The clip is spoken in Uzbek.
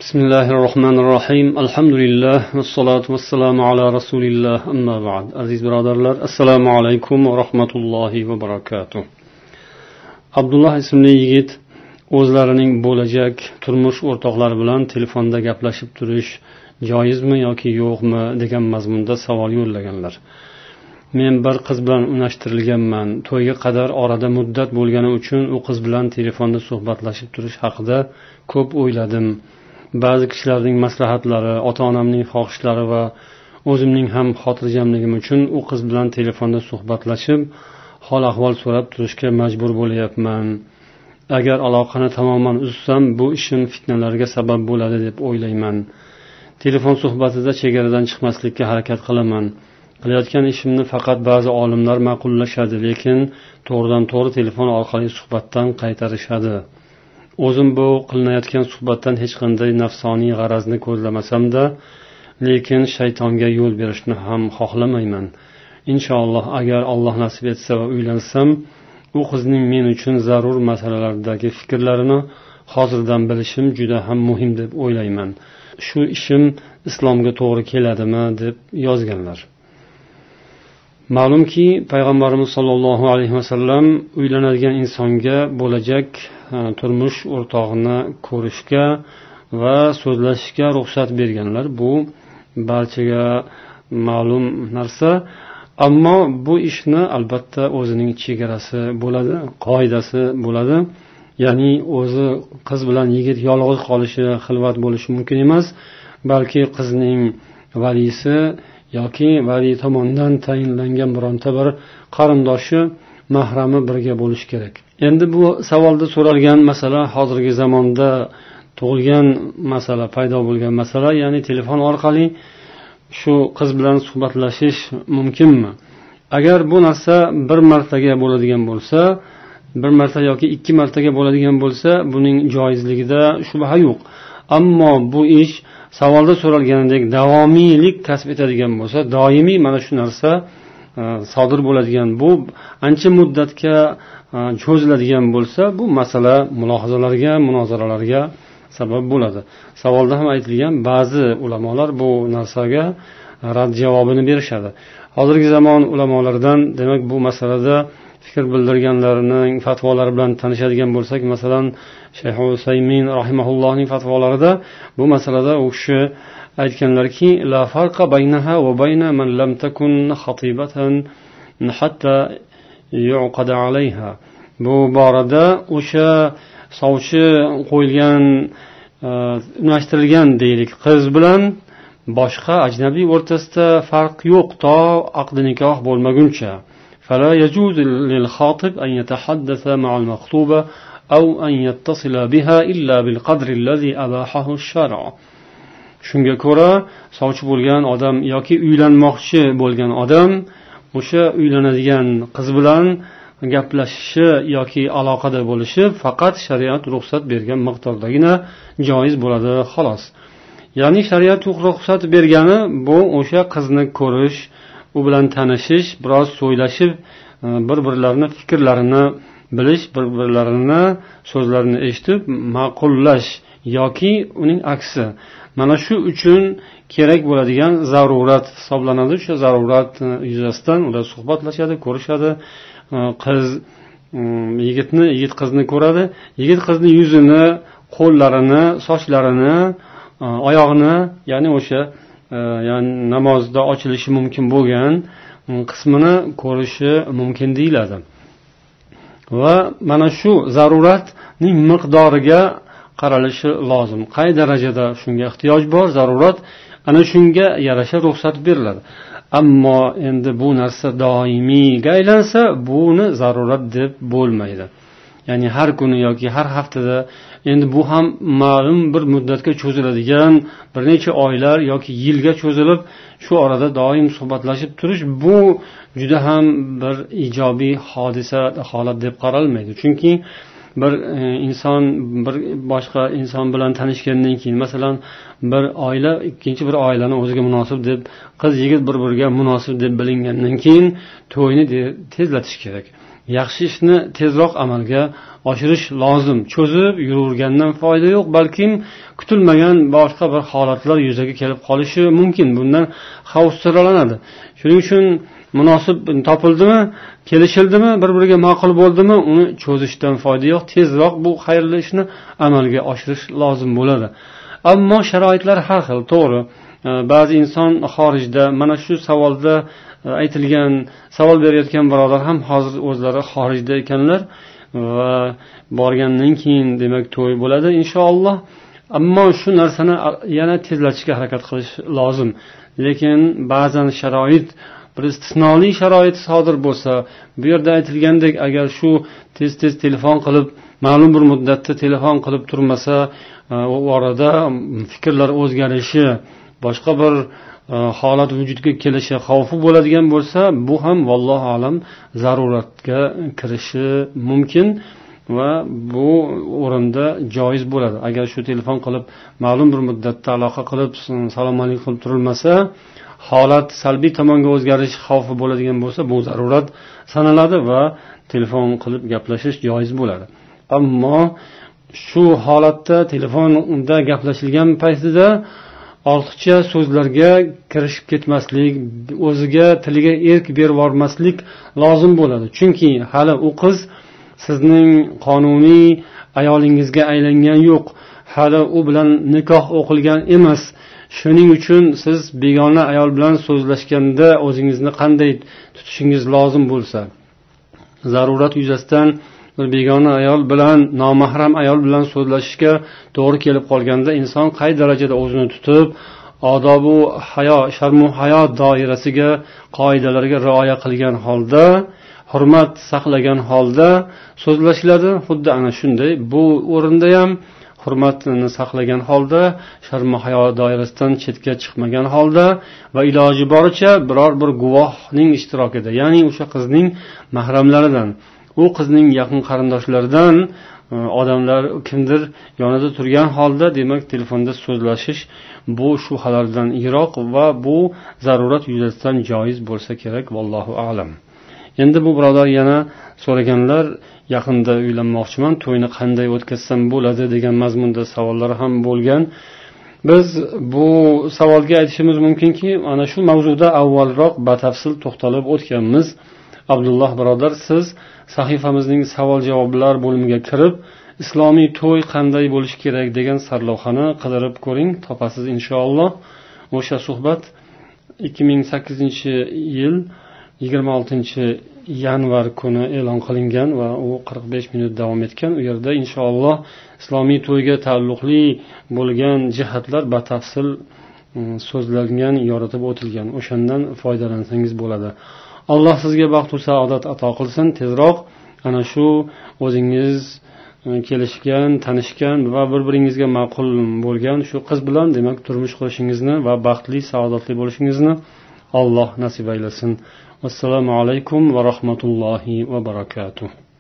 بسم الله الرحمن الرحيم الحمد لله والصلاة والسلام على رسول الله أما بعد عزيز برادرlar assalomu alaykum va rahmatullohi va barakatuh. Abdullah ismli yigit o'zlarining bo'lajak turmush o'rtoqlari bilan telefonda gaplashib turish joizmi yoki yo'qmi degan mazmunda savol yo'llaganlar. Men bir qiz bilan unashtirilganman. To'yga qadar orada muddat bo'lgani uchun u qiz bilan telefonda suhbatlashib turish haqida ko'p o'yladim. Ba'zi kishilarning maslahatlari, ota-onamning xohishlari va o'zimning ham xotirjamligim uchun u qiz bilan telefonda suhbatlashib, hol ahvol so'rab turishga majbur bo'layapman. Agar aloqani tamoman uzsam, bu ishim fitnalarga sabab bo'ladi deb o'ylayman. Telefon suhbatida chegaradan chiqmaslikka harakat qilaman. Qilayotgan ishimni faqat ba'zi olimlar ma'qullashadi, lekin to'g'ridan to'g'ri telefon orqali suhbatdan qaytarishadi. O'zim bu qilinayotgan suhbatdan hech qanday nafsoniy g'arazni ko'zlamasam-da, lekin shaytonga yo'l berishni ham xohlamayman. Inshaalloh agar Alloh nasib etsa va uylansam, u qizning men uchun zarur masalalardagi fikrlarini hozirdan bilishim juda ham muhim deb o'ylayman. Shu ishim islomga to'g'ri keladimi deb yozganlar. Ma'lumki, payg'ambarimiz sollallohu alayhi vasallam uylanadigan insonga bo'lajak turmush o'rtog'ini ko'rishga va so'zlashishga ruxsat berganlar. Bu barchaga ma'lum narsa, ammo bu ishni albatta o'zining chegarasi bo'ladi, qoidasi bo'ladi. Ya'ni o'zi qiz bilan yigit yolg'iz qolishi, xilvat bo'lishi mumkin emas, balki qizning valisi yoki vali tomonidan tayinlangan bironta bir qarindoshi, mahrami birga bo'lishi kerak. Endi bu savolda so'ralgan masala hozirgi zamonda tug'ilgan masala, paydo bo'lgan masala, ya'ni telefon orqali shu qiz bilan suhbatlashish mumkinmi? Agar bu narsa bir martaga bo'ladigan bo'lsa, bir marta yoki ikki martaga bo'ladigan bo'lsa, buning joizligida shubha yo'q. Ammo bu ish savolda so'ralganidek davomiylik kasb etadigan bo'lsa, doimiy mana shu narsa sodir bo'ladigan, bu ancha muddatga cho'ziladigan bo'lsa, bu masala mulohazalarga, munozaralarga sabab bo'ladi. Savolda ham aytilgan, ba'zi ulamolar bu narsaga rad javobini berishadi. Hozirgi zamon ulamolaridan, demak, bu masalada fikr bildirganlarning fatvolari bilan tanishadigan bo'lsak, masalan, Shayx Usaymin rahimahullohning fatvolarida bu masalada u kishi aytganlarki, la farqa baynaha va bayna man lam takun khatibatan hatta yuqada alayha. Bu borada o'sha sovchi qo'yilgan, unashtirilgan deylik qiz bilan boshqa ajnabiy o'rtasida farq yo'q, to aqd nikoh bo'lmaguncha. فلا يجوز للخاطب أن يتحدث مع المخطوبة أو أن يتصل بها إلا بالقدر الذي أباحه الشرع. Shunga ko'ra, sovchi bo'lgan odam yoki uylanmoqchi bo'lgan odam o'sha uylanadigan qiz bilan gaplashishi yoki aloqada bo'lishi faqat shariat ruxsat bergan miqdordagina joiz bo'ladi, xolos. Ya'ni shariat ruxsat bergani bu o'sha qizni ko'rish, u bilan tanishish, biroz so'ylashib, bir-birlarini fikrlarini bilish, bir-birlarini so'zlarini eshitib ma'qullash yoki uning aksi. Mana shu uchun kerak bo'ladigan zarurat hisoblanadi. O'sha zarurat yuzasidan ular suhbatlashadi, ko'rishadi. Qiz yigit qizni ko'radi, yigit qizni yuzini, qo'llarini, sochlarini, oyog'ini, ya'ni o'sha namozda ochilishi mumkin bo'lgan qismini ko'rishi mumkin deyiladi. Va mana shu zaruratning miqdoriga qaralishi lozim. Qay darajada shunga ehtiyoj bor, zarurat, ana shunga yarasha ruxsat beriladi. Ammo endi bu narsa doimiyga aylansa, buni zarurat deb bo'lmaydi. Ya'ni har kuni yoki har haftada, endi bu ham ma'lum bir muddatga cho'ziladigan, bir necha oylar yoki yilga cho'zilib, shu orada doim suhbatlashib turish, bu juda ham bir ijobiy holat deb qaralmaydi. Chunki bir inson bir boshqa inson bilan tanishgandan keyin, masalan, bir oila ikkinchi bir oilani o'ziga munosib deb, qiz yigit bir-biriga munosib deb bilingandan keyin to'yni tezlatish kerak. yaxshi ishni tezroq amalga oshirish lozim. Cho'zib yuravergandan foyda yo'q, balkim kutilmagan boshqa bir holatlar yuzaga kelib qolishi mumkin. Bundan xavfsiralanadi. Shuning uchun munosib topildimi, kelishildimi, bir-biriga ma'qul bo'ldimi, uni cho'zishdan foyda yo'q. Tezroq bu xayrli ishni amalga oshirish lozim bo'ladi. Ammo sharoitlar har xil, to'g'ri. Ba'zi inson xorijda, mana shu savolda aytilgan, savol berayotgan birodar ham hozir o'zlari xorijda ekanlar va borgandan keyin demak to'y bo'ladi inshaalloh. Ammo shu narsani yana tezlatishga harakat qilish lozim. Lekin ba'zan sharoit bir istisnoli sharoit sodir bo'lsa, bu yerda aytilgandek agar shu tez telefon qilib, ma'lum bir muddatda telefon qilib turmasa, u orada fikrlar o'zgarishi, boshqa bir holat vujudga kelishi xavfi bo'ladigan bo'lsa, bu ham vallohu alam zaruratga kirishi mumkin va bu o'rinda joiz bo'ladi. Agar shu telefon qilib ma'lum bir muddatda aloqa qilib salom alaykum qilib turilmasa, holat salbiy tomonga o'zgarish xavfi bo'ladigan bo'lsa, bu zarurat sanaladi va telefon qilib gaplashish joiz bo'ladi. Ammo shu holatda telefonda gaplashilgan paytida ortiqcha so'zlarga kirishib ketmaslik, o'ziga tiliga erk berib yubormaslik lozim bo'ladi. Chunki hali u qiz sizning qonuniy ayolingizga aylangan yo'q, hali u bilan nikoh o'qilgan emas. Shuning uchun siz begona ayol bilan so'zlashganda o'zingizni qanday tutishingiz lozim bo'lsa, zarurat yuzasidan bir begona ayol bilan, nomahram ayol bilan so'zlashishga to'g'ri kelib qolganda inson qay darajada o'zini tutib, odobu hayo, sharmu hayo doirasiga, qoidalarga rioya qilgan holda, hurmat saqlagan holda so'zlashiladi. Xuddi ana shunday bu o'rinda ham hurmatni saqlagan holda, sharmu hayo doirasidan chetga chiqmagan holda va iloji boricha biror bir guvohning ishtirokida, ya'ni o'sha qizning mahramlaridan, u qizning yaqin qarindoshlaridan odamlar kimdir yonida turgan holda demak telefonda so'zlashish bu shubhalardan yiroq va bu zarurat yuzasidan joiz bo'lsa kerak. Vallohu a'lam. Endi bu birodar yana so'raganlar, yaqinda uylanmoqchiman, to'yni qanday o'tkazsam bo'ladi degan mazmunda savollar ham bo'lgan. Biz bu savolga aytishimiz mumkinki, ana shu mavzuda avvalroq batafsil to'xtalib o'tganmiz. Abdulloh birodar, siz sahifamizning savol-javoblar bo'limiga kirib, islomiy to'y qanday bo'lishi kerak degan sarlavhani qidirib ko'ring, topasiz inshaalloh. O'sha suhbat 2008-yil 26-yanvar kuni e'lon qilingan va u 45 minut davom etgan. U yerda inshaalloh islomiy to'yga taalluqli bo'lgan jihatlar batafsil so'zlangan, yoritib o'tilgan. O'shandan foydalansangiz bo'ladi. Alloh sizga baxt va saodat ato qilsin. Tezroq ana shu o'zingiz kelishgan, tanishgan va bir-biringizga ma'qul bo'lgan shu qiz bilan demak turmush qurishingizni va baxtli, saodatli bo'lishingizni Alloh nasib aylasin. Assalomu alaykum va rahmatullohi va barakatuh.